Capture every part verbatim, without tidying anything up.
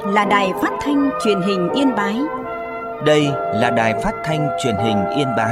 là Đài Phát thanh Truyền hình Yên Bái. Đây là Đài Phát thanh Truyền hình Yên Bái.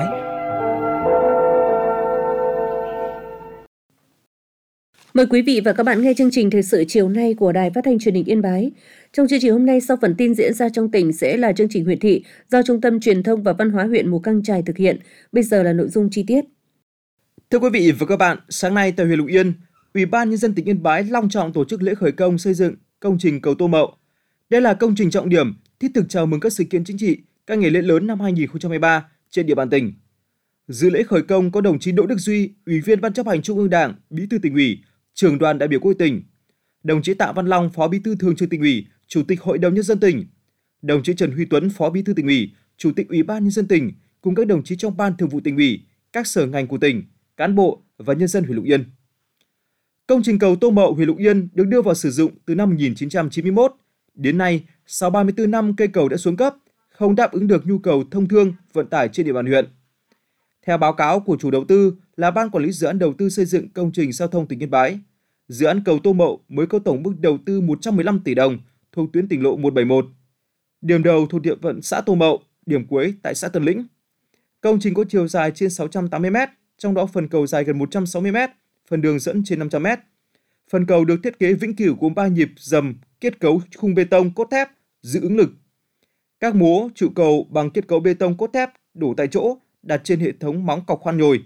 Mời quý vị và các bạn nghe chương trình thời sự chiều nay của Đài Phát thanh Truyền hình Yên Bái. Trong chương trình hôm nay, sau phần tin diễn ra trong tỉnh sẽ là chương trình huyện thị do Trung tâm Truyền thông và Văn hóa huyện Mù Căng Chải thực hiện. Bây giờ là nội dung chi tiết. Thưa quý vị và các bạn, sáng nay tại huyện Lục Yên, Ủy ban Nhân dân tỉnh Yên Bái long trọng tổ chức lễ khởi công xây dựng công trình cầu Tô Mậu. Đây là công trình trọng điểm thiết thực chào mừng các sự kiện chính trị, các ngày lễ lớn năm hai nghìn không trăm hai mươi ba trên địa bàn tỉnh. Dự lễ khởi công có đồng chí Đỗ Đức Duy, Ủy viên Ban Chấp hành Trung ương Đảng, Bí thư Tỉnh ủy, Trưởng đoàn đại biểu Quốc hội tỉnh, đồng chí Tạ Văn Long, Phó Bí thư Thường trực Tỉnh ủy, Chủ tịch Hội đồng Nhân dân tỉnh, đồng chí Trần Huy Tuấn, Phó Bí thư Tỉnh ủy, Chủ tịch Ủy ban Nhân dân tỉnh cùng các đồng chí trong Ban Thường vụ Tỉnh ủy, các sở ngành của tỉnh, cán bộ và nhân dân huyện Lục Yên. Công trình cầu Tô Mậu huyện Lục Yên được đưa vào sử dụng từ năm một nghìn chín trăm chín mươi mốt. Đến nay, sau ba mươi tư năm cây cầu đã xuống cấp, không đáp ứng được nhu cầu thông thương, vận tải trên địa bàn huyện. Theo báo cáo của chủ đầu tư là Ban Quản lý Dự án Đầu tư xây dựng công trình giao thông tỉnh Yên Bái, dự án cầu Tô Mậu mới có tổng mức đầu tư một trăm mười lăm tỷ đồng thuộc tuyến tỉnh lộ một trăm bảy mươi mốt. Điểm đầu thuộc địa phận xã Tô Mậu, điểm cuối tại xã Tân Lĩnh. Công trình có chiều dài trên sáu trăm tám mươi mét, trong đó phần cầu dài gần một trăm sáu mươi mét, phần đường dẫn trên năm trăm mét. Phần cầu được thiết kế vĩnh cửu gồm ba nhịp dầm kết cấu khung bê tông cốt thép giữ ứng lực. Các mố trụ cầu bằng kết cấu bê tông cốt thép đổ tại chỗ đặt trên hệ thống móng cọc khoan nhồi.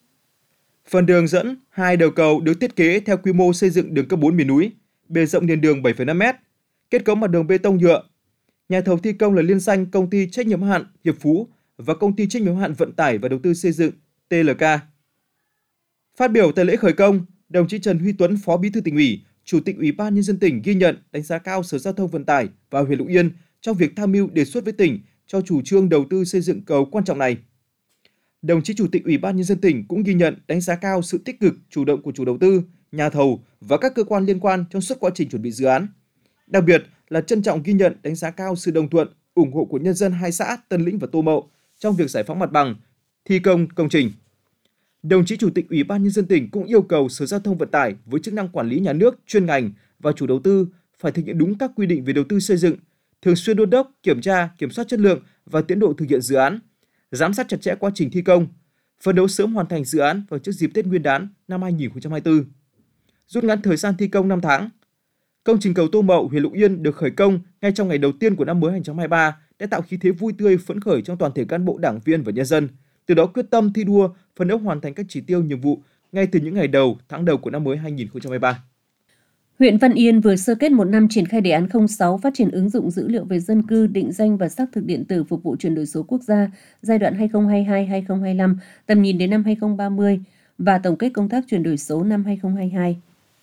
Phần đường dẫn hai đầu cầu được thiết kế theo quy mô xây dựng đường cấp bốn miền núi, bề rộng nền đường bảy phẩy năm mét, kết cấu mặt đường bê tông nhựa. Nhà thầu thi công là liên danh Công ty trách nhiệm hữu hạn Hiệp Phú và Công ty trách nhiệm hữu hạn Vận tải và Đầu tư xây dựng tê lờ ca. Phát biểu tại lễ khởi công, đồng chí Trần Huy Tuấn, Phó Bí thư Tỉnh ủy, Chủ tịch Ủy ban Nhân dân tỉnh ghi nhận, đánh giá cao Sở Giao thông Vận tải và huyện Lục Yên trong việc tham mưu đề xuất với tỉnh cho chủ trương đầu tư xây dựng cầu quan trọng này. Đồng chí Chủ tịch Ủy ban Nhân dân tỉnh cũng ghi nhận, đánh giá cao sự tích cực, chủ động của chủ đầu tư, nhà thầu và các cơ quan liên quan trong suốt quá trình chuẩn bị dự án. Đặc biệt là trân trọng ghi nhận, đánh giá cao sự đồng thuận, ủng hộ của nhân dân hai xã Tân Lĩnh và Tô Mậu trong việc giải phóng mặt bằng, thi công công trình. Đồng chí Chủ tịch Ủy ban Nhân dân tỉnh cũng yêu cầu Sở Giao thông Vận tải với chức năng quản lý nhà nước chuyên ngành và chủ đầu tư phải thực hiện đúng các quy định về đầu tư xây dựng, thường xuyên đôn đốc, kiểm tra, kiểm soát chất lượng và tiến độ thực hiện dự án, giám sát chặt chẽ quá trình thi công, phấn đấu sớm hoàn thành dự án vào trước dịp Tết Nguyên đán năm hai nghìn không trăm hai mươi tư. Rút ngắn thời gian thi công năm tháng. Công trình cầu Tô Mậu huyện Lục Yên được khởi công ngay trong ngày đầu tiên của năm mới hai nghìn không trăm hai mươi ba đã tạo khí thế vui tươi phấn khởi trong toàn thể cán bộ, đảng viên và nhân dân. Từ đó quyết tâm thi đua, phấn đấu hoàn thành các chỉ tiêu nhiệm vụ ngay từ những ngày đầu, tháng đầu của năm mới hai nghìn không trăm hai mươi ba. Huyện Văn Yên vừa sơ kết một năm triển khai đề án không sáu phát triển ứng dụng dữ liệu về dân cư, định danh và xác thực điện tử phục vụ chuyển đổi số quốc gia giai đoạn hai nghìn không trăm hai mươi hai đến hai nghìn không trăm hai mươi lăm, tầm nhìn đến năm hai nghìn không trăm ba mươi và tổng kết công tác chuyển đổi số năm hai nghìn không trăm hai mươi hai.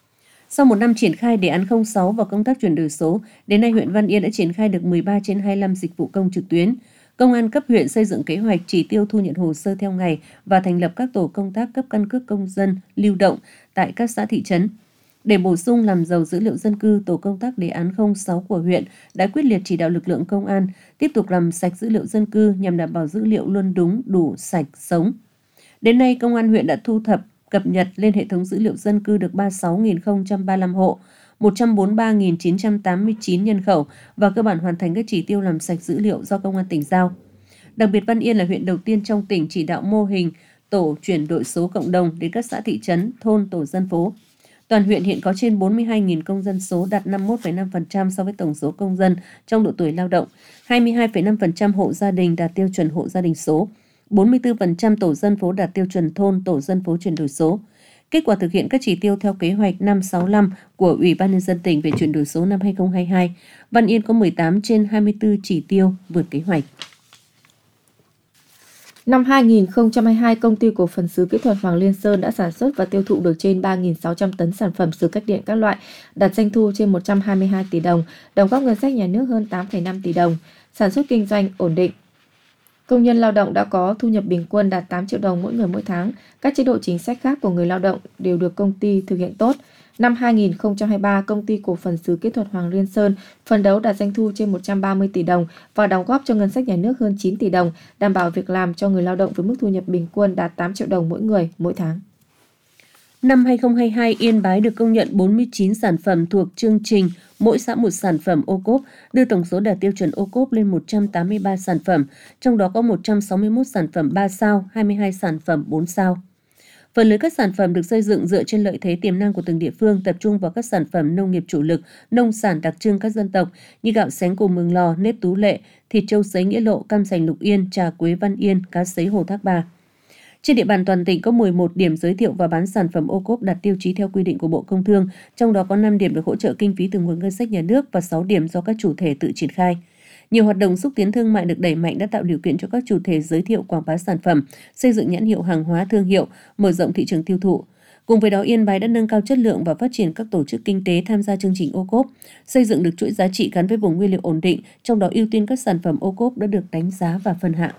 Sau một năm triển khai đề án không sáu và công tác chuyển đổi số, đến nay huyện Văn Yên đã triển khai được mười ba trên hai mươi lăm dịch vụ công trực tuyến. Công an cấp huyện xây dựng kế hoạch chỉ tiêu thu nhận hồ sơ theo ngày và thành lập các tổ công tác cấp căn cước công dân lưu động tại các xã thị trấn. Để bổ sung làm giàu dữ liệu dân cư, tổ công tác đề án không sáu của huyện đã quyết liệt chỉ đạo lực lượng công an tiếp tục làm sạch dữ liệu dân cư nhằm đảm bảo dữ liệu luôn đúng, đủ, sạch, sống. Đến nay, công an huyện đã thu thập, cập nhật lên hệ thống dữ liệu dân cư được ba mươi sáu nghìn không trăm ba mươi lăm hộ, một trăm bốn mươi ba nghìn chín trăm tám mươi chín nhân khẩu và cơ bản hoàn thành các chỉ tiêu làm sạch dữ liệu do công an tỉnh giao. Đặc biệt, Văn Yên là huyện đầu tiên trong tỉnh chỉ đạo mô hình tổ chuyển đổi số cộng đồng đến các xã thị trấn, thôn, tổ dân phố. Toàn huyện hiện có trên bốn mươi hai nghìn công dân số, đạt năm mươi mốt phẩy năm phần trăm so với tổng số công dân trong độ tuổi lao động, hai mươi hai phẩy năm phần trăm hộ gia đình đạt tiêu chuẩn hộ gia đình số, bốn mươi tư phần trăm tổ dân phố đạt tiêu chuẩn thôn, tổ dân phố chuyển đổi số. Kết quả thực hiện các chỉ tiêu theo kế hoạch năm sáu lăm của Ủy ban Nhân dân tỉnh về chuyển đổi số năm hai nghìn không trăm hai mươi hai, Văn Yên có mười tám trên hai mươi tư chỉ tiêu vượt kế hoạch. Năm hai nghìn không trăm hai mươi hai, Công ty Cổ phần Sứ Kỹ thuật Hoàng Liên Sơn đã sản xuất và tiêu thụ được trên ba nghìn sáu trăm tấn sản phẩm sứ cách điện các loại, đạt doanh thu trên một trăm hai mươi hai tỷ đồng, đóng góp ngân sách nhà nước hơn tám phẩy năm tỷ đồng, sản xuất kinh doanh ổn định. Công nhân lao động đã có thu nhập bình quân đạt tám triệu đồng mỗi người mỗi tháng. Các chế độ chính sách khác của người lao động đều được công ty thực hiện tốt. Năm hai nghìn không trăm hai mươi ba, Công ty Cổ phần Sứ Kỹ thuật Hoàng Liên Sơn phấn đấu đạt doanh thu trên một trăm ba mươi tỷ đồng và đóng góp cho ngân sách nhà nước hơn chín tỷ đồng, đảm bảo việc làm cho người lao động với mức thu nhập bình quân đạt tám triệu đồng mỗi người mỗi tháng. Năm hai không hai hai, Yên Bái được công nhận bốn mươi chín sản phẩm thuộc chương trình Mỗi xã một sản phẩm ô cốp, đưa tổng số đạt tiêu chuẩn ô cốp lên một trăm tám mươi ba sản phẩm, trong đó có một trăm sáu mươi mốt sản phẩm ba sao, hai mươi hai sản phẩm bốn sao. Phần lớn các sản phẩm được xây dựng dựa trên lợi thế tiềm năng của từng địa phương, tập trung vào các sản phẩm nông nghiệp chủ lực, nông sản đặc trưng các dân tộc như gạo xén của Mường Lò, nếp Tú Lệ, thịt trâu sấy Nghĩa Lộ, cam sành Lục Yên, trà quế Văn Yên, cá sấy Hồ Thác Bà. Trên địa bàn toàn tỉnh có mười một điểm giới thiệu và bán sản phẩm ô cốp đạt tiêu chí theo quy định của Bộ Công Thương, trong đó có năm điểm được hỗ trợ kinh phí từ nguồn ngân sách nhà nước và sáu điểm do các chủ thể tự triển khai. Nhiều hoạt động xúc tiến thương mại được đẩy mạnh đã tạo điều kiện cho các chủ thể giới thiệu quảng bá sản phẩm, xây dựng nhãn hiệu hàng hóa thương hiệu, mở rộng thị trường tiêu thụ. Cùng với đó, Yên Bái đã nâng cao chất lượng và phát triển các tổ chức kinh tế tham gia chương trình ô cốp, xây dựng được chuỗi giá trị gắn với vùng nguyên liệu ổn định, trong đó ưu tiên các sản phẩm ô cốp đã được đánh giá và phân hạng.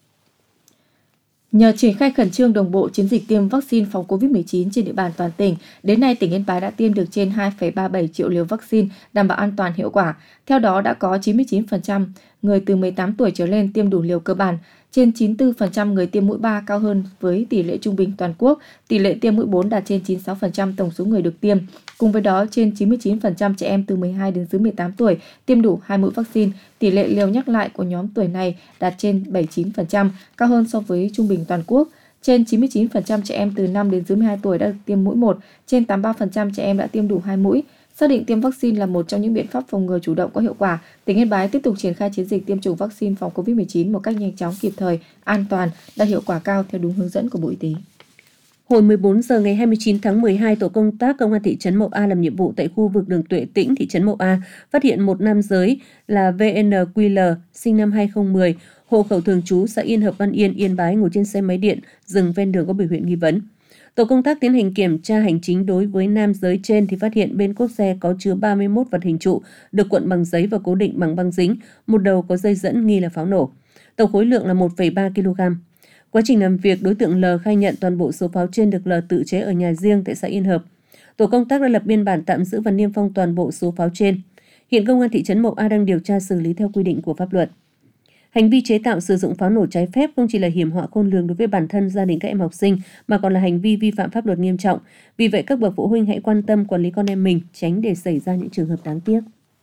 Nhờ triển khai khẩn trương đồng bộ chiến dịch tiêm vaccine phòng covid mười chín trên địa bàn toàn tỉnh, đến nay tỉnh Yên Bái đã tiêm được trên hai phẩy ba mươi bảy triệu liều vaccine đảm bảo an toàn hiệu quả. Theo đó đã có chín mươi chín phần trăm người từ mười tám tuổi trở lên tiêm đủ liều cơ bản, trên chín mươi tư phần trăm người tiêm mũi ba cao hơn với tỷ lệ trung bình toàn quốc, tỷ lệ tiêm mũi bốn đạt trên chín mươi sáu phần trăm tổng số người được tiêm. Cùng với đó, trên chín mươi chín phần trăm trẻ em từ mười hai đến dưới mười tám tuổi tiêm đủ hai mũi vaccine, tỷ lệ liều nhắc lại của nhóm tuổi này đạt trên bảy mươi chín phần trăm, cao hơn so với trung bình toàn quốc. Trên chín mươi chín phần trăm trẻ em từ năm đến dưới mười hai tuổi đã được tiêm mũi một, trên tám mươi ba phần trăm trẻ em đã tiêm đủ hai mũi. Xác định tiêm vaccine là một trong những biện pháp phòng ngừa chủ động có hiệu quả, tỉnh Yên Bái tiếp tục triển khai chiến dịch tiêm chủng vaccine phòng covid mười chín một cách nhanh chóng, kịp thời, an toàn, đạt hiệu quả cao theo đúng hướng dẫn của Bộ Y tế. Hồi mười bốn giờ ngày hai mươi chín tháng mười hai, tổ công tác công an thị trấn Mậu A làm nhiệm vụ tại khu vực đường Tuệ Tĩnh, thị trấn Mậu A, phát hiện một nam giới là vê en quy lờ, sinh năm hai không một không, hộ khẩu thường trú xã Yên Hợp, Văn Yên, Yên Bái, ngồi trên xe máy điện, dừng ven đường có biểu hiện nghi vấn. Tổ công tác tiến hành kiểm tra hành chính đối với nam giới trên thì phát hiện bên cốp xe có chứa ba mươi mốt vật hình trụ, được cuộn bằng giấy và cố định bằng băng dính, một đầu có dây dẫn nghi là pháo nổ. Tổng khối lượng là một phẩy ba ki lô gam. Quá trình làm việc, đối tượng L khai nhận toàn bộ số pháo trên được L tự chế ở nhà riêng tại xã Yên Hợp. Tổ công tác đã lập biên bản tạm giữ và niêm phong toàn bộ số pháo trên. Hiện công an thị trấn Mậu A đang điều tra xử lý theo quy định của pháp luật. Hành vi chế tạo sử dụng pháo nổ trái phép không chỉ là hiểm họa khôn lường đối với bản thân, gia đình các em học sinh mà còn là hành vi vi phạm pháp luật nghiêm trọng. Vì vậy các bậc phụ huynh hãy quan tâm quản lý con em mình, tránh để xảy ra những trường hợp đáng tiếc.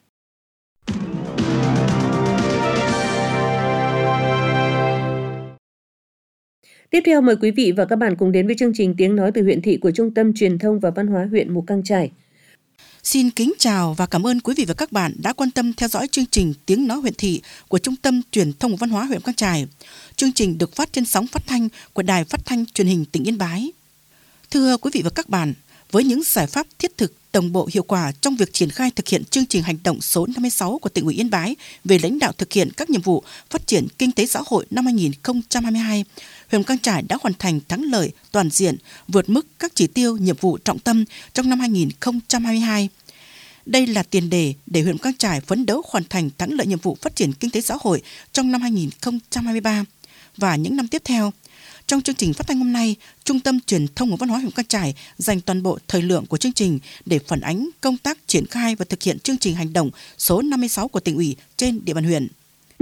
Tiếp theo mời quý vị và các bạn cùng đến với chương trình Tiếng nói từ huyện thị của Trung tâm Truyền thông và Văn hóa huyện Mù Cang Chải. Xin kính chào và cảm ơn quý vị và các bạn đã quan tâm theo dõi chương trình Tiếng nói huyện thị của Trung tâm Truyền thông và Văn hóa huyện Mù Cang Chải. Chương trình được phát trên sóng phát thanh của Đài Phát thanh Truyền hình tỉnh Yên Bái. Thưa quý vị và các bạn, với những giải pháp thiết thực, đồng bộ, hiệu quả trong việc triển khai thực hiện chương trình hành động số năm mươi sáu của tỉnh ủy Yên Bái về lãnh đạo thực hiện các nhiệm vụ phát triển kinh tế xã hội năm hai nghìn không trăm hai mươi hai, huyện Mù Cang Chải đã hoàn thành thắng lợi toàn diện, vượt mức các chỉ tiêu nhiệm vụ trọng tâm trong năm hai nghìn không trăm hai mươi hai. Đây là tiền đề để huyện Mù Cang Chải phấn đấu hoàn thành thắng lợi nhiệm vụ phát triển kinh tế xã hội trong năm hai nghìn không trăm hai mươi ba và những năm tiếp theo. Trong chương trình phát thanh hôm nay, Trung tâm Truyền thông và Văn hóa huyện Mù Cang Chải dành toàn bộ thời lượng của chương trình để phản ánh công tác triển khai và thực hiện chương trình hành động số năm mươi sáu của tỉnh ủy trên địa bàn huyện.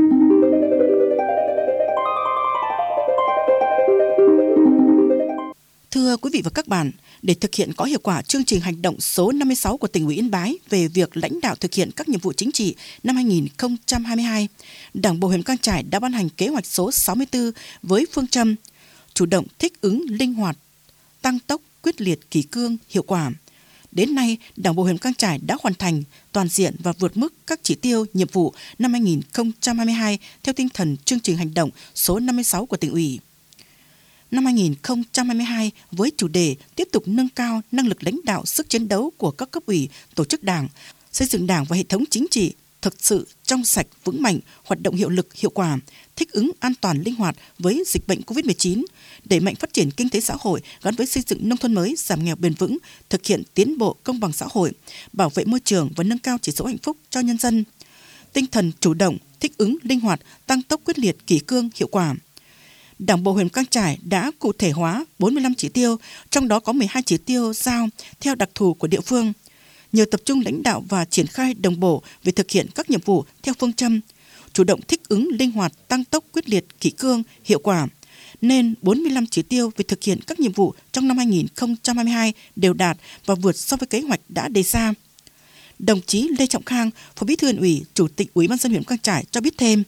Thưa quý vị và các bạn, để thực hiện có hiệu quả chương trình hành động số năm mươi sáu của tỉnh ủy Yên Bái về việc lãnh đạo thực hiện các nhiệm vụ chính trị năm hai nghìn không trăm hai mươi hai, Đảng bộ huyện Mù Cang Chải đã ban hành kế hoạch số sáu mươi tư với phương châm chủ động, thích ứng, linh hoạt, tăng tốc, quyết liệt, kỷ cương, hiệu quả. Đến nay, Đảng bộ huyện Mù Cang Chải đã hoàn thành toàn diện và vượt mức các chỉ tiêu nhiệm vụ năm hai nghìn không trăm hai mươi hai theo tinh thần chương trình hành động số năm mươi sáu của tỉnh ủy. Năm hai nghìn không trăm hai mươi hai với chủ đề tiếp tục nâng cao năng lực lãnh đạo, sức chiến đấu của các cấp ủy, tổ chức đảng, xây dựng đảng và hệ thống chính trị thực sự trong sạch, vững mạnh, hoạt động hiệu lực, hiệu quả, thích ứng an toàn, linh hoạt với dịch bệnh covid mười chín, đẩy mạnh phát triển kinh tế xã hội gắn với xây dựng nông thôn mới, giảm nghèo bền vững, thực hiện tiến bộ công bằng xã hội, bảo vệ môi trường và nâng cao chỉ số hạnh phúc cho nhân dân. Tinh thần chủ động, thích ứng, linh hoạt, tăng tốc, quyết liệt, kỷ cương, hiệu quả. Đảng bộ huyện Mù Cang Chải đã cụ thể hóa bốn mươi lăm chỉ tiêu, trong đó có mười hai chỉ tiêu giao theo đặc thù của địa phương. Nhờ tập trung lãnh đạo và triển khai đồng bộ về thực hiện các nhiệm vụ theo phương châm chủ động, thích ứng, linh hoạt, tăng tốc, quyết liệt, kỷ cương, hiệu quả. nên bốn mươi lăm chỉ tiêu về thực hiện các nhiệm vụ trong năm hai nghìn không trăm hai mươi hai đều đạt và vượt so với kế hoạch đã đề ra. Đồng chí Lê Trọng Khang, Phó Bí thư Huyện ủy, Chủ tịch Ủy ban nhân dân huyện Mù Cang Chải cho biết thêm.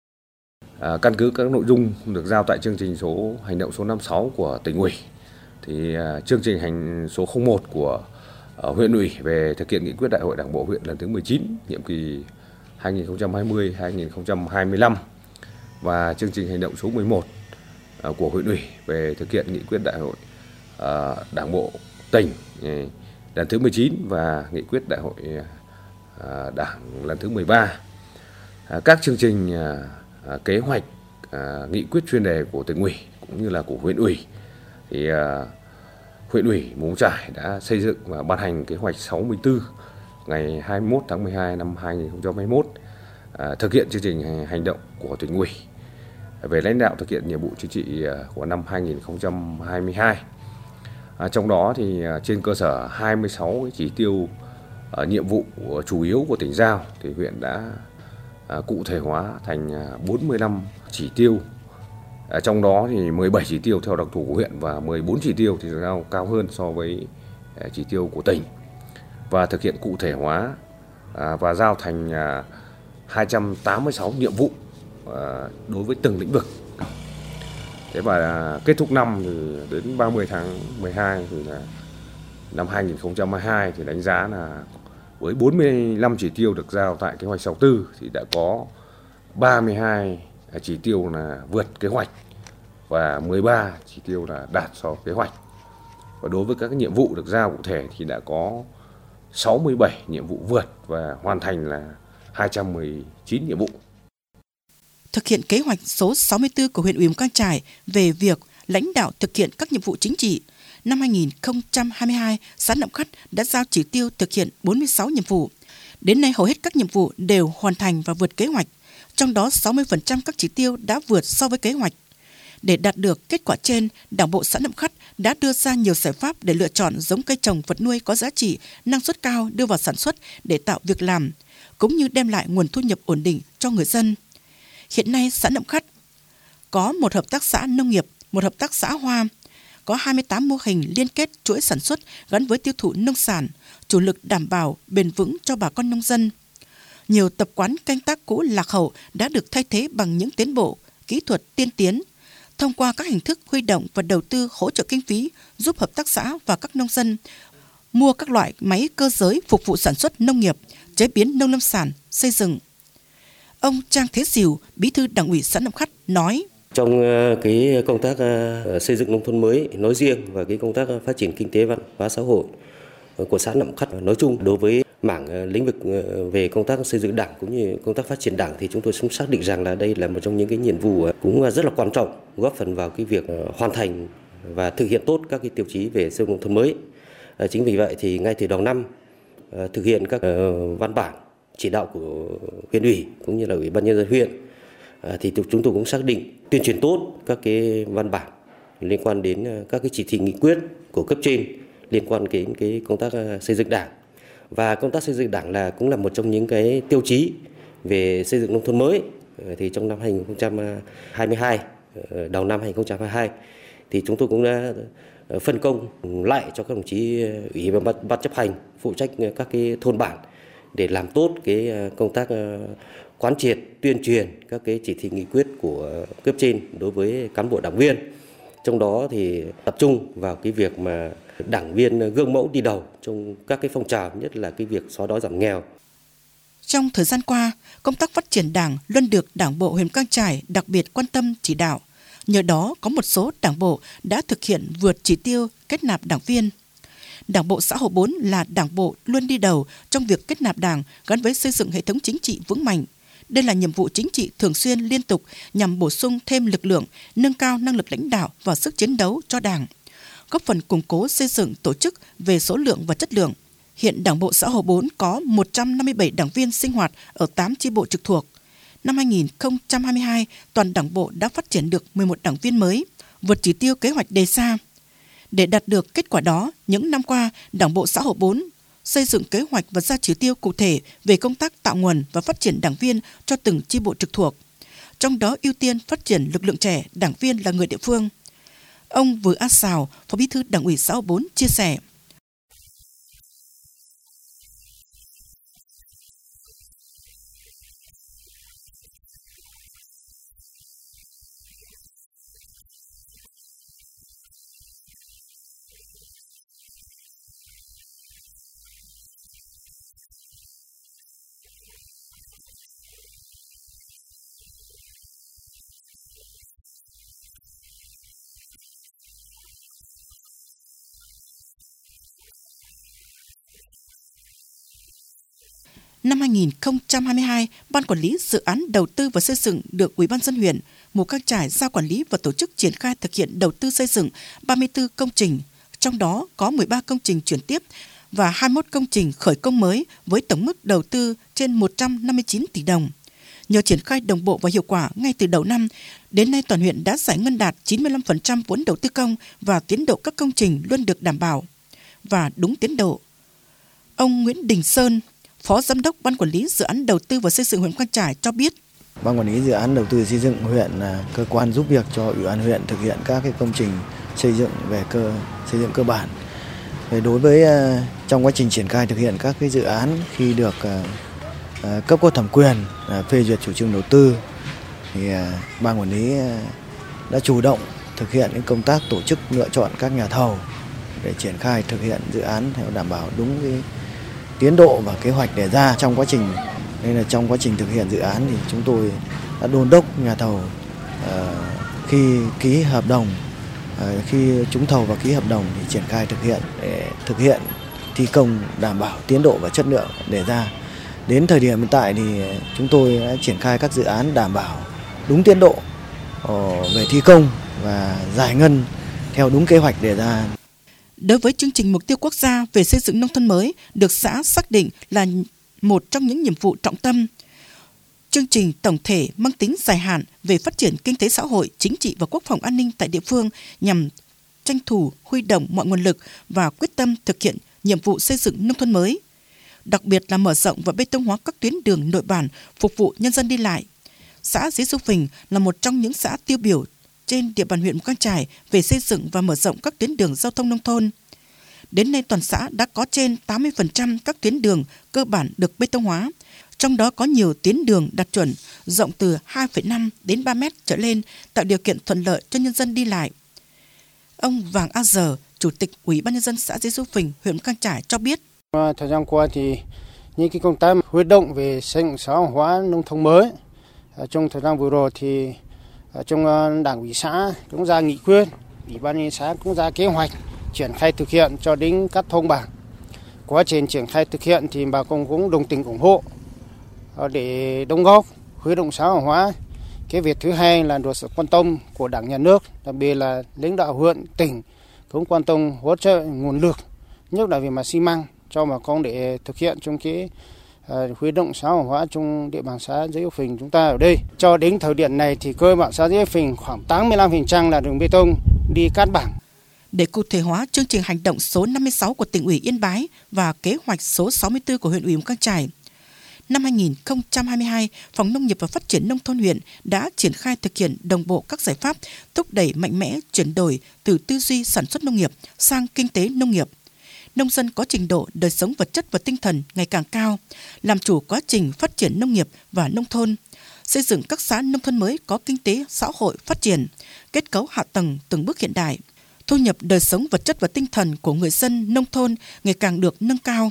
À, căn cứ các nội dung được giao tại chương trình số hành động số năm mươi sáu của tỉnh ủy, thì à, chương trình hành số không một của à, huyện ủy về thực hiện nghị quyết đại hội Đảng bộ huyện lần thứ mười chín nhiệm kỳ hai nghìn không trăm hai mươi đến hai nghìn không trăm hai mươi lăm và chương trình hành động số mười một à, của huyện ủy về thực hiện nghị quyết đại hội à, Đảng bộ tỉnh à, lần thứ mười chín và nghị quyết đại hội à, Đảng lần thứ mười ba. À, các chương trình à, À, kế hoạch, à, nghị quyết chuyên đề của tỉnh ủy cũng như là của huyện ủy thì à, huyện ủy Mù Cang Chải đã xây dựng và ban hành kế hoạch sáu mươi tư ngày hai mươi mốt tháng mười hai năm hai nghìn không trăm hai mươi mốt à, thực hiện chương trình hành động của tỉnh ủy về lãnh đạo thực hiện nhiệm vụ chính trị của năm hai nghìn không trăm hai mươi hai. À, trong đó thì à, trên cơ sở hai mươi sáu cái chỉ tiêu à, nhiệm vụ chủ yếu của tỉnh giao thì huyện đã À, cụ thể hóa thành à, bốn mươi lăm chỉ tiêu. À, trong đó thì mười bảy chỉ tiêu theo đặc thù của huyện và mười bốn chỉ tiêu thì giao cao hơn so với à, chỉ tiêu của tỉnh, và thực hiện cụ thể hóa à, và giao thành à, hai trăm tám mươi sáu nhiệm vụ à, đối với từng lĩnh vực. Thế và à, kết thúc năm thì đến ba mươi tháng mười hai thì là năm hai nghìn không trăm hai mươi hai thì đánh giá là với bốn mươi lăm chỉ tiêu được giao tại kế hoạch sáu mươi tư thì đã có ba mươi hai chỉ tiêu là vượt kế hoạch và mười ba chỉ tiêu là đạt so với kế hoạch. Và đối với các nhiệm vụ được giao cụ thể thì đã có sáu mươi bảy nhiệm vụ vượt và hoàn thành là hai trăm mười chín nhiệm vụ. Thực hiện kế hoạch số sáu mươi tư của huyện ủy Mù Cang Chải về việc lãnh đạo thực hiện các nhiệm vụ chính trị, năm hai nghìn không trăm hai mươi hai, xã Nậm Khắt đã giao chỉ tiêu thực hiện bốn mươi sáu nhiệm vụ. Đến nay hầu hết các nhiệm vụ đều hoàn thành và vượt kế hoạch, trong đó sáu mươi phần trăm các chỉ tiêu đã vượt so với kế hoạch. Để đạt được kết quả trên, Đảng bộ xã Nậm Khắt đã đưa ra nhiều giải pháp để lựa chọn giống cây trồng vật nuôi có giá trị, năng suất cao đưa vào sản xuất để tạo việc làm, cũng như đem lại nguồn thu nhập ổn định cho người dân. Hiện nay xã Nậm Khắt có một hợp tác xã nông nghiệp, một hợp tác xã hoa, có hai mươi tám mô hình liên kết chuỗi sản xuất gắn với tiêu thụ nông sản, chủ lực đảm bảo bền vững cho bà con nông dân. Nhiều tập quán canh tác cũ lạc hậu đã được thay thế bằng những tiến bộ, kỹ thuật tiên tiến. Thông qua các hình thức huy động và đầu tư hỗ trợ kinh phí giúp hợp tác xã và các nông dân mua các loại máy cơ giới phục vụ sản xuất nông nghiệp, chế biến nông lâm sản, xây dựng. Ông Trang Thế Sìu, Bí thư Đảng ủy xã Nậm Khắt nói: Trong cái công tác xây dựng nông thôn mới nói riêng và cái công tác phát triển kinh tế văn hóa xã hội của xã Nậm Khắt nói chung, đối với mảng lĩnh vực về công tác xây dựng đảng cũng như công tác phát triển đảng thì chúng tôi cũng xác định rằng là đây là một trong những cái nhiệm vụ cũng rất là quan trọng, góp phần vào cái việc hoàn thành và thực hiện tốt các cái tiêu chí về xây dựng nông thôn mới. Chính vì vậy thì ngay từ đầu năm thực hiện các văn bản chỉ đạo của huyện ủy cũng như là ủy ban nhân dân huyện thì chúng tôi cũng xác định tuyên truyền tốt các cái văn bản liên quan đến các cái chỉ thị nghị quyết của cấp trên liên quan đến cái công tác xây dựng đảng. Và công tác xây dựng đảng là cũng là một trong những cái tiêu chí về xây dựng nông thôn mới. Thì trong năm hai nghìn không trăm hai mươi hai, đầu năm hai nghìn không trăm hai mươi hai thì chúng tôi cũng đã phân công lại cho các đồng chí ủy ban ban chấp hành phụ trách các cái thôn bản để làm tốt cái công tác quán triệt, tuyên truyền các cái chỉ thị nghị quyết của cấp trên đối với cán bộ đảng viên. Trong đó thì tập trung vào cái việc mà đảng viên gương mẫu đi đầu trong các cái phong trào, nhất là cái việc xóa đói giảm nghèo. Trong thời gian qua, công tác phát triển đảng luôn được Đảng bộ huyện Mù Cang Chải đặc biệt quan tâm chỉ đạo. Nhờ đó, có một số đảng bộ đã thực hiện vượt chỉ tiêu kết nạp đảng viên. Đảng bộ xã Hồ bốn là đảng bộ luôn đi đầu trong việc kết nạp đảng gắn với xây dựng hệ thống chính trị vững mạnh. Đây là nhiệm vụ chính trị thường xuyên liên tục nhằm bổ sung thêm lực lượng, nâng cao năng lực lãnh đạo và sức chiến đấu cho đảng, góp phần củng cố xây dựng tổ chức về số lượng và chất lượng. Hiện Đảng bộ xã Hồ bốn có một trăm năm mươi bảy đảng viên sinh hoạt ở tám chi bộ trực thuộc. Năm hai nghìn không trăm hai mươi hai, toàn Đảng bộ đã phát triển được mười một đảng viên mới, vượt chỉ tiêu kế hoạch đề ra. Để đạt được kết quả đó, những năm qua, Đảng bộ xã Hồ bốn xây dựng kế hoạch và ra chỉ tiêu cụ thể về công tác tạo nguồn và phát triển đảng viên cho từng chi bộ trực thuộc. trong đó ưu tiên phát triển lực lượng trẻ, đảng viên là người địa phương. Ông Vừa A Sào, Phó Bí thư Đảng ủy xã Hậu Bốn chia sẻ. Năm hai nghìn không trăm hai mươi hai, Ban Quản lý Dự án Đầu tư và Xây dựng được Ủy ban nhân dân huyện Mù Cang Chải giao quản lý và tổ chức triển khai thực hiện đầu tư xây dựng ba mươi tư công trình, trong đó có mười ba công trình chuyển tiếp và hai mươi mốt công trình khởi công mới với tổng mức đầu tư trên một trăm năm mươi chín tỷ đồng. Nhờ triển khai đồng bộ và hiệu quả ngay từ đầu năm, đến nay toàn huyện đã giải ngân đạt chín mươi lăm phần trăm vốn đầu tư công và tiến độ các công trình luôn được đảm bảo và đúng tiến độ. Ông Nguyễn Đình Sơn, Phó Giám đốc Ban Quản lý Dự án Đầu tư và Xây dựng huyện Mù Cang Chải cho biết. Ban Quản lý Dự án Đầu tư xây dựng huyện là cơ quan giúp việc cho Ủy ban huyện thực hiện các cái công trình xây dựng về cơ xây dựng cơ bản. Về đối với trong quá trình triển khai thực hiện các cái dự án khi được cấp có thẩm quyền phê duyệt chủ trương đầu tư thì Ban Quản lý đã chủ động thực hiện những công tác tổ chức lựa chọn các nhà thầu để triển khai thực hiện dự án theo đảm bảo đúng cái tiến độ và kế hoạch đề ra trong quá trình. Nên là trong quá trình thực hiện dự án thì chúng tôi đã đôn đốc nhà thầu uh, khi ký hợp đồng, uh, khi trúng thầu và ký hợp đồng thì triển khai thực hiện để thực hiện thi công đảm bảo tiến độ và chất lượng đề ra. Đến thời điểm hiện tại thì chúng tôi đã triển khai các dự án đảm bảo đúng tiến độ uh, về thi công và giải ngân theo đúng kế hoạch đề ra. Đối với chương trình mục tiêu quốc gia về xây dựng nông thôn mới được xã xác định là một trong những nhiệm vụ trọng tâm. Chương trình tổng thể mang tính dài hạn về phát triển kinh tế xã hội, chính trị và quốc phòng an ninh tại địa phương nhằm tranh thủ, huy động mọi nguồn lực và quyết tâm thực hiện nhiệm vụ xây dựng nông thôn mới. Đặc biệt là mở rộng và bê tông hóa các tuyến đường nội bản phục vụ nhân dân đi lại. Xã Dế Du Phình là một trong những xã tiêu biểu trên địa bàn huyện Mù Cang Chải về xây dựng và mở rộng các tuyến đường giao thông nông thôn. Đến nay toàn xã đã có trên tám mươi phần trăm các tuyến đường cơ bản được bê tông hóa, trong đó có nhiều tuyến đường đạt chuẩn rộng từ hai phẩy năm đến ba mét trở lên, tạo điều kiện thuận lợi cho nhân dân đi lại. Ông Vàng A Giờ, Chủ tịch Ủy ban nhân dân xã Dế Du Phình, huyện Mù Cang Chải cho biết. Thời gian qua thì những cái công tác huy động về xây dựng xã hội hóa nông thôn mới trong thời gian vừa rồi thì trong Đảng ủy xã cũng ra nghị quyết, Ủy ban nhân dân xã cũng ra kế hoạch triển khai thực hiện cho đến các thôn bản. Quá trình triển khai thực hiện thì bà con cũng đồng tình ủng hộ để đóng góp huy động xã hội hóa. Cái việc thứ hai là được sự quan tâm của Đảng, Nhà nước, đặc biệt là lãnh đạo huyện, tỉnh cũng quan tâm hỗ trợ nguồn lực, nhất là về mặt xi măng cho bà con để thực hiện trong cái uh, huy động xã hội hóa trong địa bàn xã Dế Du Phình chúng ta ở đây. Cho đến thời điểm này thì cơ bản xã Dế Du Phình khoảng tám mươi lăm phần trăm là đường bê tông đi cát bảng. Để cụ thể hóa chương trình hành động số năm mươi sáu của tỉnh ủy Yên Bái và kế hoạch số sáu mươi tư của huyện ủy Mù Cang Chải, năm hai nghìn không trăm hai mươi hai, Phòng Nông nghiệp và Phát triển Nông thôn huyện đã triển khai thực hiện đồng bộ các giải pháp thúc đẩy mạnh mẽ chuyển đổi từ tư duy sản xuất nông nghiệp sang kinh tế nông nghiệp. Nông dân có trình độ đời sống vật chất và tinh thần ngày càng cao, làm chủ quá trình phát triển nông nghiệp và nông thôn, xây dựng các xã nông thôn mới có kinh tế xã hội phát triển, kết cấu hạ tầng từng bước hiện đại. Thu nhập đời sống vật chất và tinh thần của người dân nông thôn ngày càng được nâng cao.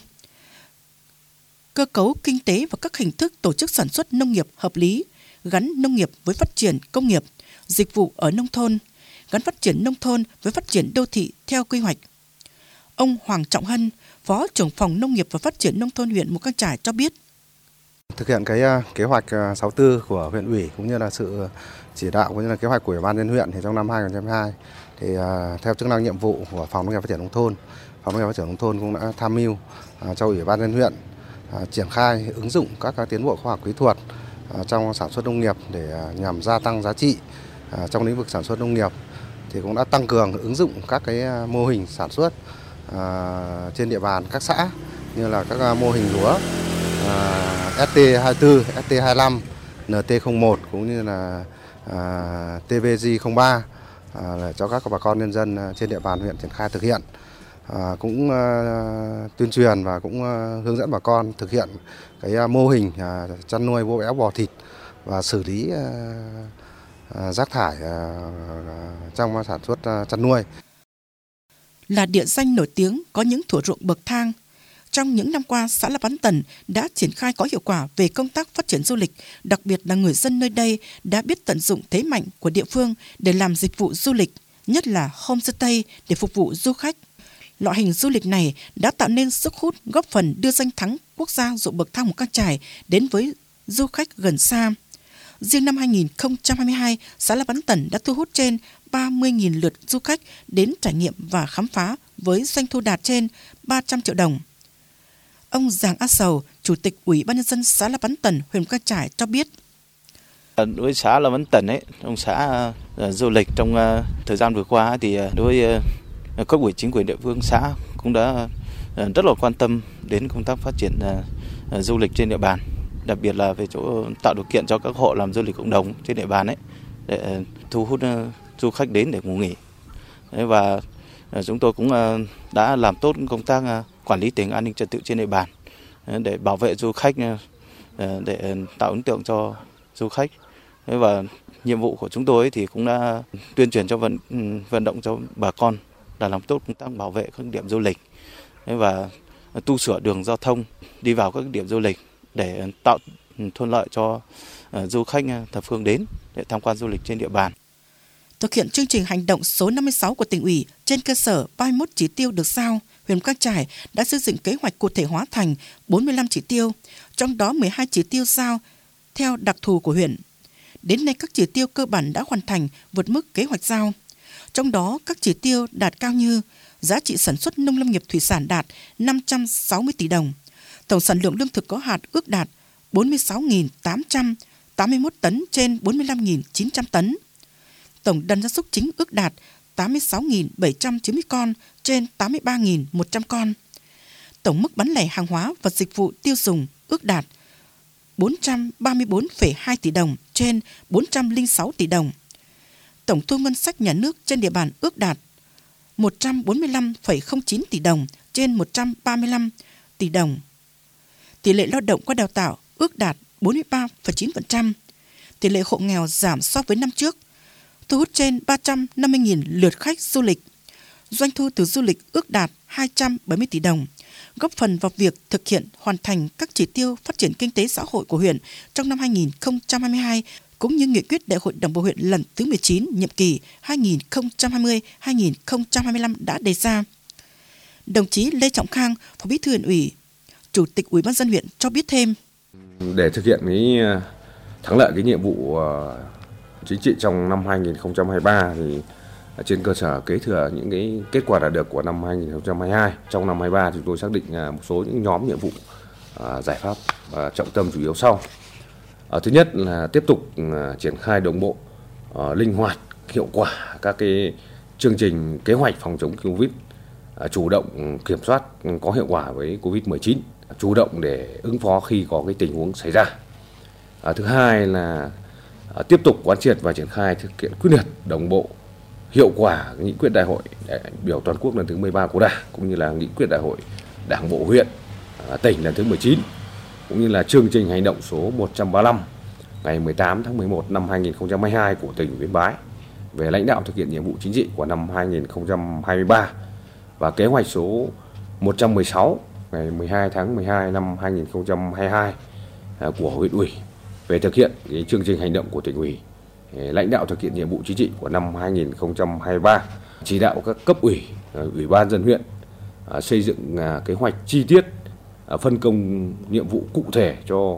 Cơ cấu kinh tế và các hình thức tổ chức sản xuất nông nghiệp hợp lý, gắn nông nghiệp với phát triển công nghiệp, dịch vụ ở nông thôn, gắn phát triển nông thôn với phát triển đô thị theo quy hoạch. Ông Hoàng Trọng Hân, Phó trưởng phòng Nông nghiệp và Phát triển Nông thôn huyện Mù Cang Chải cho biết. Thực hiện cái kế hoạch sáu mươi tư của huyện ủy cũng như là sự chỉ đạo cũng như là kế hoạch của Ủy ban nhân dân huyện thì trong năm hai nghìn không trăm hai mươi hai thì theo chức năng nhiệm vụ của Phòng Nông nghiệp Phát triển Nông thôn, Phòng Nông nghiệp Phát triển Nông thôn cũng đã tham mưu cho Ủy ban nhân dân huyện triển khai ứng dụng các tiến bộ khoa học kỹ thuật trong sản xuất nông nghiệp để nhằm gia tăng giá trị trong lĩnh vực sản xuất nông nghiệp, thì cũng đã tăng cường ứng dụng các cái mô hình sản xuất trên địa bàn các xã như là các mô hình lúa ét tê hai mươi tư, ét tê hai mươi lăm, en tê không một cũng như là à, tê vê giê không ba à, để cho các bà con nhân dân trên địa bàn huyện triển khai thực hiện. À, cũng à, tuyên truyền và cũng à, hướng dẫn bà con thực hiện cái à, mô hình à, chăn nuôi vỗ béo bò thịt và xử lý à, à, rác thải à, trong sản xuất à, chăn nuôi. Là địa danh nổi tiếng có những thửa ruộng bậc thang, trong những năm qua, xã La Bán Tần đã triển khai có hiệu quả về công tác phát triển du lịch, đặc biệt là người dân nơi đây đã biết tận dụng thế mạnh của địa phương để làm dịch vụ du lịch, nhất là homestay để phục vụ du khách. Loại hình du lịch này đã tạo nên sức hút, góp phần đưa danh thắng quốc gia ruộng bậc thang Mù Cang Chải đến với du khách gần xa. Riêng năm hai nghìn không trăm hai mươi hai, xã La Bán Tần đã thu hút trên ba mươi nghìn lượt du khách đến trải nghiệm và khám phá với doanh thu đạt trên ba trăm triệu đồng. Ông Giàng A Sầu, Chủ tịch Ủy ban nhân dân xã La Bán Tần, huyện Mù Cang Chải cho biết. Đối với xã La Bán Tần ấy, trong xã uh, du lịch trong uh, thời gian vừa qua thì uh, đối với uh, các ủy chính quyền địa phương xã cũng đã uh, rất là quan tâm đến công tác phát triển uh, uh, du lịch trên địa bàn, đặc biệt là về chỗ tạo điều kiện cho các hộ làm du lịch cộng đồng trên địa bàn ấy để uh, thu hút uh, du khách đến để ngủ nghỉ. Đấy, và uh, chúng tôi cũng uh, đã làm tốt công tác uh, quản lý tình an ninh trật tự trên địa bàn để bảo vệ du khách, để tạo ấn tượng cho du khách. Và nhiệm vụ của chúng tôi thì cũng đã tuyên truyền cho vận vận động cho bà con là làm tốt công tác bảo vệ các điểm du lịch và tu sửa đường giao thông đi vào các điểm du lịch để tạo thuận lợi cho du khách thập phương đến để tham quan du lịch trên địa bàn. Thực hiện chương trình hành động số năm mươi sáu của tỉnh ủy trên cơ sở ba mươi mốt chỉ tiêu được giao, huyện Mù Cang Chải đã xây dựng kế hoạch cụ thể hóa thành bốn mươi lăm chỉ tiêu, trong đó mười hai chỉ tiêu giao theo đặc thù của huyện. Đến nay các chỉ tiêu cơ bản đã hoàn thành vượt mức kế hoạch giao. Trong đó các chỉ tiêu đạt cao như giá trị sản xuất nông lâm nghiệp thủy sản đạt năm trăm sáu mươi tỷ đồng, tổng sản lượng lương thực có hạt ước đạt bốn mươi sáu nghìn tám trăm tám mươi mốt tấn trên bốn mươi lăm nghìn chín trăm tấn. Tổng đàn gia súc chính ước đạt tám mươi sáu nghìn bảy trăm chín mươi con trên tám mươi ba nghìn một trăm con. Tổng mức bán lẻ hàng hóa và dịch vụ tiêu dùng ước đạt bốn trăm ba mươi tư phẩy hai tỷ đồng trên bốn trăm lẻ sáu tỷ đồng. Tổng thu ngân sách nhà nước trên địa bàn ước đạt một trăm bốn mươi lăm phẩy không chín tỷ đồng trên một trăm ba mươi lăm tỷ đồng. Tỷ lệ lao động qua đào tạo ước đạt bốn mươi ba phẩy chín phần trăm. Tỷ lệ hộ nghèo giảm so với năm trước, thu hút trên ba trăm năm mươi nghìn lượt khách du lịch. Doanh thu từ du lịch ước đạt hai trăm bảy mươi tỷ đồng, góp phần vào việc thực hiện hoàn thành các chỉ tiêu phát triển kinh tế xã hội của huyện trong năm hai nghìn không trăm hai mươi hai, cũng như nghị quyết Đại hội Đảng bộ huyện lần thứ mười chín nhiệm kỳ hai nghìn không trăm hai mươi đến hai nghìn không trăm hai mươi lăm đã đề ra. Đồng chí Lê Trọng Khang, Phó Bí thư Huyện ủy, Chủ tịch Ủy ban nhân dân huyện cho biết thêm. Để thực hiện cái thắng lợi cái nhiệm vụ chính trị trong năm hai nghìn không trăm hai mươi ba thì trên cơ sở kế thừa những cái kết quả đạt được của năm hai nghìn không trăm hai mươi hai, trong năm hai mươi ba chúng tôi xác định một số những nhóm nhiệm vụ uh, giải pháp và uh, trọng tâm chủ yếu sau. Uh, thứ nhất là tiếp tục uh, triển khai đồng bộ, uh, linh hoạt, hiệu quả các cái chương trình kế hoạch phòng chống Covid, uh, chủ động kiểm soát có hiệu quả với Covid mười chín, chủ động để ứng phó khi có cái tình huống xảy ra. Uh, thứ hai là uh, tiếp tục quán triệt và triển khai thực hiện quyết liệt, đồng bộ, hiệu quả nghị quyết đại hội đại biểu toàn quốc lần thứ mười ba của Đảng, cũng như là nghị quyết đại hội Đảng bộ huyện, tỉnh lần thứ mười chín, cũng như là chương trình hành động số một trăm ba mươi lăm ngày mười tám tháng mười một năm hai nghìn không trăm hai mươi hai của tỉnh Yên Bái về lãnh đạo thực hiện nhiệm vụ chính trị của năm hai nghìn không trăm hai mươi ba và kế hoạch số một trăm mười sáu ngày mười hai tháng mười hai năm hai nghìn không trăm hai mươi hai của huyện ủy về thực hiện cái chương trình hành động của tỉnh ủy lãnh đạo thực hiện nhiệm vụ chính trị của năm hai nghìn không trăm hai mươi ba, chỉ đạo các cấp ủy, ủy ban nhân dân huyện xây dựng kế hoạch chi tiết, phân công nhiệm vụ cụ thể cho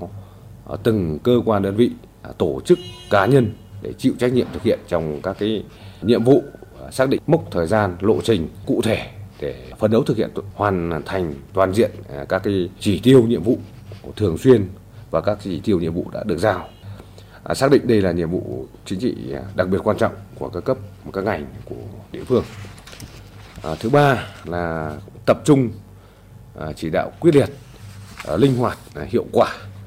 từng cơ quan đơn vị, tổ chức, cá nhân để chịu trách nhiệm thực hiện trong các cái nhiệm vụ, xác định mốc thời gian, lộ trình cụ thể để phấn đấu thực hiện hoàn thành toàn diện các cái chỉ tiêu nhiệm vụ thường xuyên và các chỉ tiêu nhiệm vụ đã được giao. À, xác định đây là nhiệm vụ chính trị đặc biệt quan trọng của các cấp, các ngành của địa phương. À, thứ ba là tập trung à, chỉ đạo quyết liệt, à, linh hoạt, à, hiệu quả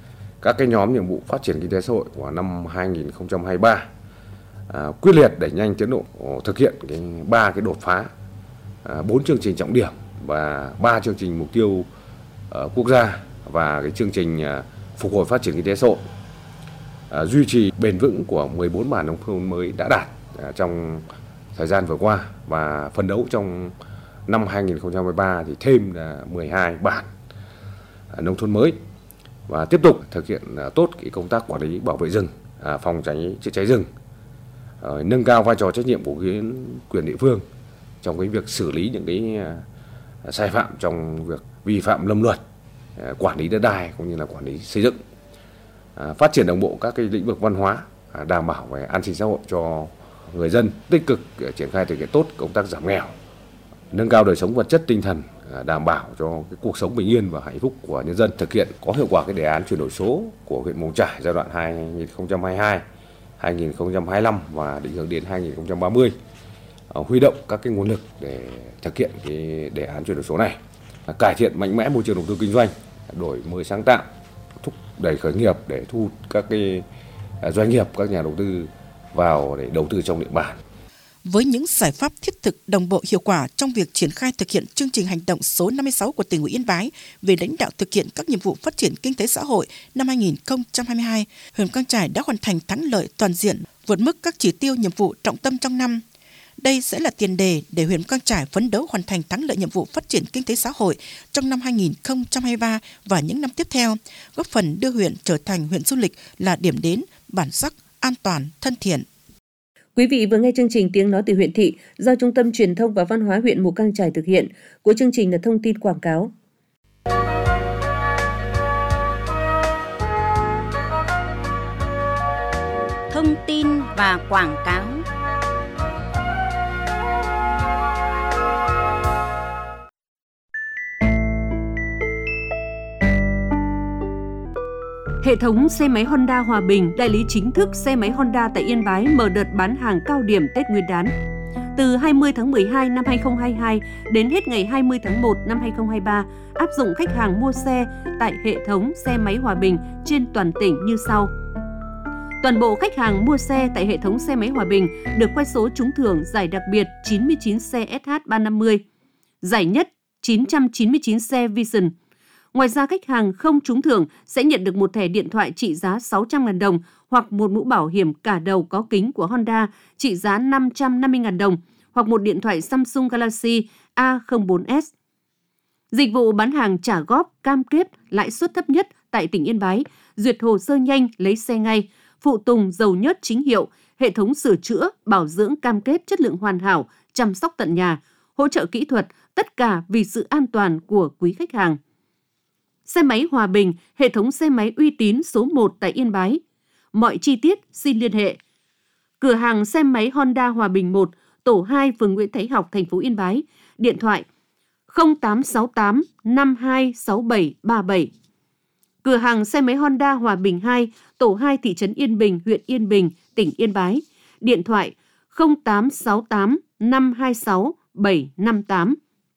các cái nhóm nhiệm vụ phát triển kinh tế xã hội của năm hai nghìn không trăm hai mươi ba, à, quyết liệt đẩy nhanh tiến độ thực hiện cái ba cái đột phá, bốn à, chương trình trọng điểm và ba chương trình mục tiêu uh, quốc gia và cái chương trình uh, phục hồi phát triển kinh tế xã hội, à, duy trì bền vững của mười bốn bản nông thôn mới đã đạt à, trong thời gian vừa qua, và phấn đấu trong năm hai nghìn không trăm hai mươi ba thì thêm là mười hai bản à, nông thôn mới, và tiếp tục thực hiện à, tốt cái công tác quản lý bảo vệ rừng, à, phòng cháy chữa cháy rừng, à, nâng cao vai trò trách nhiệm của quyền địa phương trong cái việc xử lý những cái à, sai phạm trong việc vi phạm lâm luật, à, quản lý đất đai cũng như là quản lý xây dựng, à, phát triển đồng bộ các cái lĩnh vực văn hóa, à, đảm bảo về an sinh xã hội cho người dân, tích cực triển khai thực hiện tốt công tác giảm nghèo, nâng cao đời sống vật chất tinh thần, đảm bảo cho cái cuộc sống bình yên và hạnh phúc của nhân dân, thực hiện có hiệu quả cái đề án chuyển đổi số của huyện Mù Trải giai đoạn hai nghìn không trăm hai mươi hai đến hai nghìn không trăm hai mươi lăm và định hướng đến hai nghìn không trăm ba mươi, huy động các cái nguồn lực để thực hiện cái đề án chuyển đổi số này, cải thiện mạnh mẽ môi trường đầu tư kinh doanh, đổi mới sáng tạo, thúc đẩy khởi nghiệp để thu hút các cái doanh nghiệp, các nhà đầu tư vào để đầu tư trong địa bàn. Với những giải pháp thiết thực, đồng bộ, hiệu quả trong việc triển khai thực hiện chương trình hành động số năm mươi sáu của tỉnh ủy Yên Bái về lãnh đạo thực hiện các nhiệm vụ phát triển kinh tế xã hội năm hai nghìn không trăm hai mươi hai, huyện Mù Cang Chải đã hoàn thành thắng lợi toàn diện, vượt mức các chỉ tiêu nhiệm vụ trọng tâm trong năm. Đây sẽ là tiền đề để huyện Mù Cang Chải phấn đấu hoàn thành thắng lợi nhiệm vụ phát triển kinh tế xã hội trong năm hai nghìn không trăm hai mươi ba và những năm tiếp theo, góp phần đưa huyện trở thành huyện du lịch là điểm đến, bản sắc, an toàn, thân thiện. Quý vị vừa nghe chương trình Tiếng nói từ huyện thị do Trung tâm Truyền thông và Văn hóa huyện Mù Cang Chải thực hiện. Cuối chương trình là thông tin quảng cáo. Thông tin và quảng cáo. Hệ thống xe máy Honda Hòa Bình, đại lý chính thức xe máy Honda tại Yên Bái, mở đợt bán hàng cao điểm Tết Nguyên đán. Từ hai mươi tháng mười hai năm hai nghìn không trăm hai mươi hai đến hết ngày hai mươi tháng một năm hai nghìn không trăm hai mươi ba, áp dụng khách hàng mua xe tại hệ thống xe máy Hòa Bình trên toàn tỉnh như sau. Toàn bộ khách hàng mua xe tại hệ thống xe máy Hòa Bình được quay số trúng thưởng giải đặc biệt chín mươi chín xe ét hát ba trăm năm mươi, giải nhất chín trăm chín mươi chín xe Vision. Ngoài ra, khách hàng không trúng thưởng sẽ nhận được một thẻ điện thoại trị giá sáu trăm nghìn đồng hoặc một mũ bảo hiểm cả đầu có kính của Honda trị giá năm trăm năm mươi nghìn đồng hoặc một điện thoại Samsung Galaxy A không bốn S. Dịch vụ bán hàng trả góp cam kết lãi suất thấp nhất tại tỉnh Yên Bái, duyệt hồ sơ nhanh lấy xe ngay, phụ tùng dầu nhớt chính hiệu, hệ thống sửa chữa, bảo dưỡng cam kết chất lượng hoàn hảo, chăm sóc tận nhà, hỗ trợ kỹ thuật, tất cả vì sự an toàn của quý khách hàng. Xe máy Hòa Bình, hệ thống xe máy uy tín số một tại Yên Bái. Mọi chi tiết xin liên hệ. Cửa hàng xe máy Honda Hòa Bình một, tổ hai, phường Nguyễn Thái Học, thành phố Yên Bái. Điện thoại không tám sáu tám năm hai sáu bảy ba bảy. Cửa hàng xe máy Honda Hòa Bình hai, tổ hai, thị trấn Yên Bình, huyện Yên Bình, tỉnh Yên Bái. Điện thoại không tám sáu tám năm hai sáu bảy năm tám.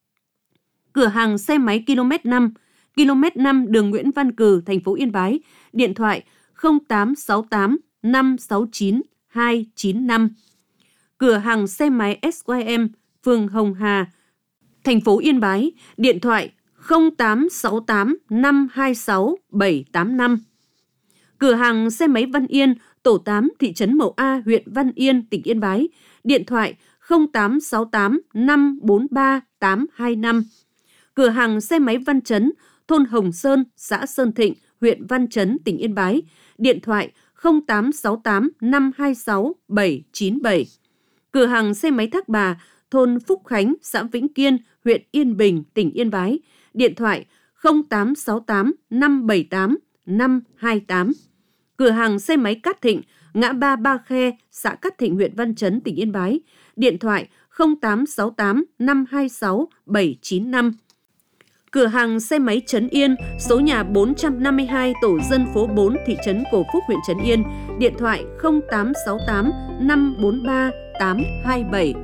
Cửa hàng xe máy ki lô mét năm, ki lô mét năm đường Nguyễn Văn Cừ, thành phố Yên Bái. Điện thoại không tám sáu tám năm sáu chín hai chín năm. Cửa hàng xe máy ét y em, phường Hồng Hà, thành phố Yên Bái. Điện thoại không tám sáu tám năm hai sáu bảy tám năm. Cửa hàng xe máy Văn Yên, tổ tám, thị trấn Mậu A, huyện Văn Yên, tỉnh Yên Bái. Điện thoại không tám sáu tám năm bốn ba tám hai năm. Cửa hàng xe máy Văn Chấn, thôn Hồng Sơn, xã Sơn Thịnh, huyện Văn Chấn, tỉnh Yên Bái. Điện thoại không tám sáu tám năm hai sáu bảy chín bảy. Cửa hàng xe máy Thác Bà, thôn Phúc Khánh, xã Vĩnh Kiên, huyện Yên Bình, tỉnh Yên Bái. Điện thoại không tám sáu tám năm bảy tám năm hai tám. Cửa hàng xe máy Cát Thịnh, ngã ba Ba Khe, xã Cát Thịnh, huyện Văn Chấn, tỉnh Yên Bái. Điện thoại không tám sáu tám năm hai sáu bảy chín năm. Cửa hàng xe máy Trấn Yên, số nhà bốn trăm năm mươi hai, tổ dân phố bốn, thị trấn Cổ Phúc, huyện Trấn Yên. Điện thoại không tám sáu tám năm bốn ba tám hai bảy.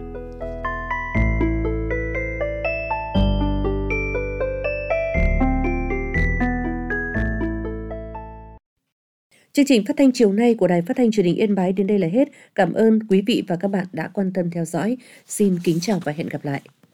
Chương trình phát thanh chiều nay của Đài Phát thanh Truyền hình Yên Bái đến đây là hết. Cảm ơn quý vị và các bạn đã quan tâm theo dõi. Xin kính chào và hẹn gặp lại.